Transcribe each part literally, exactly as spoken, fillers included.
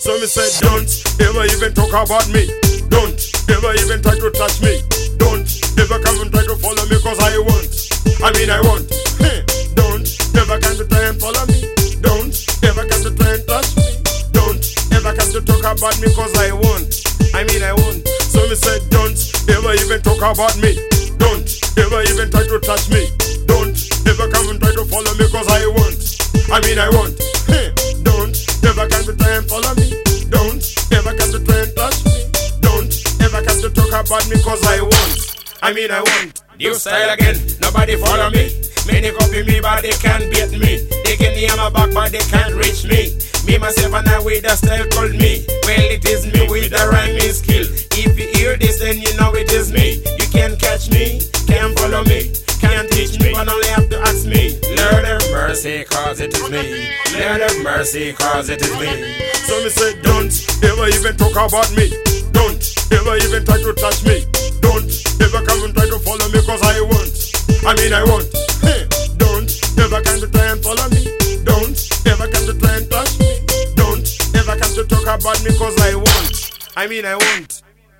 So me say don't ever even talk about me. Don't ever even try to touch me. Don't ever come and try to follow me cause I want. I mean I want. Hey, don't ever come to try and follow me. Don't ever come to try and touch me. Don't ever come to talk about me cause I want. I mean I want. So me say don't ever even talk about me. Don't ever even try to touch me. Don't ever come and try to follow me cause I want. I mean I want. Hey, don't ever come to try and follow me. Don't ever come to try and touch me. Don't ever come to talk about me cause I want. I mean I want. New style again, nobody follow me. Many copy me but they can't beat me. They can hear my back but they can't reach me. Me myself and I with a style called me. Well it is me with a rhyming skill. If you hear this then you know it is me. You can't catch me, can't follow me, can't teach me, but only have to ask me. Lord have mercy cause it is me. Lord have mercy cause it is me. So me say don't ever even talk about me. Don't ever even try to touch me. Don't ever come and try to follow me cause I want. I mean I want. Hey, don't ever come to try and follow me. Don't ever come to try and touch me. Don't ever come to talk about me cause I want. I mean I want.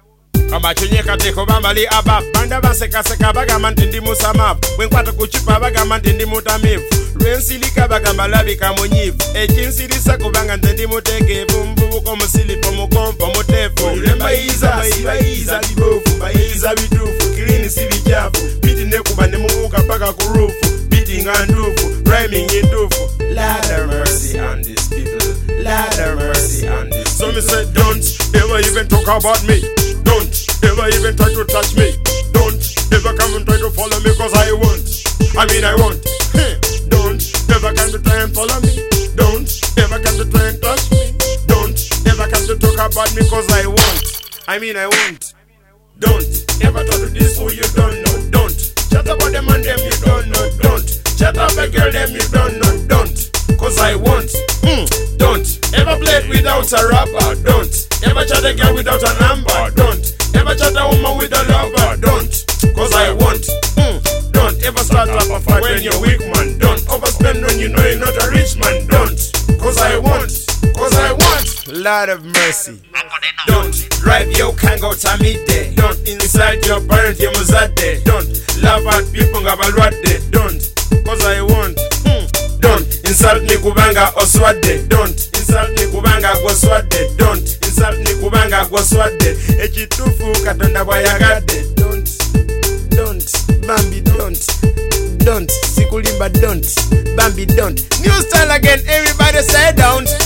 Kama chunyeka teko bambali abab. Banda baseka seka bagama ntindi musamab. Wenkwata kuchipa bagama ntindi mutamivu. Lwensilika bagamba labika munyivu. Echinsilisa kubanga ntindi mutegevu. Mbubu komusili pomukompo mutefu. Ulemba iza, siba iza libofu. Baiza bitufu, kilini sibichafu. Biti nekuba nemuka paka kurufu. Beating andufu, rhyming indufu. Lord have mercy on these people. Lord have mercy on these people. So me say don't ever even talk about me. Don't ever even try to touch me. Don't ever come and try to follow me cause I want. I mean I want. Hey, don't ever come to try and follow me. Don't ever come to try and touch me. Don't ever come to talk about me cause I want. I mean I want. Don't ever talk to this who you don't know. Don't chat about them and them you don't know. Don't chat up a girl them you don't know. Don't cause I want. Mm. Don't ever play it without a rapper. Don't ever chat a girl without a number. Don't ever chat a woman with a lover. Don't cause I want. Mm. Don't ever start up a fight when you're weak man. Don't overspend when you know you're not a rich man. Don't cause I want. Cause I want. Lord of mercy. Don't drive your kango to midday. Don't inside your parent your muzade. Don't laugh at people ngabalwade. Don't cause I want. Mm. Don't insult me kubanga oswade. Don't insult me kubanga gwaswade. Don't insult me kubanga gwaswade. Echitufu katonda bwayagade. Don't, don't, Bambi don't, don't, Sikulimba don't, Bambi don't. New style again, everybody say don't.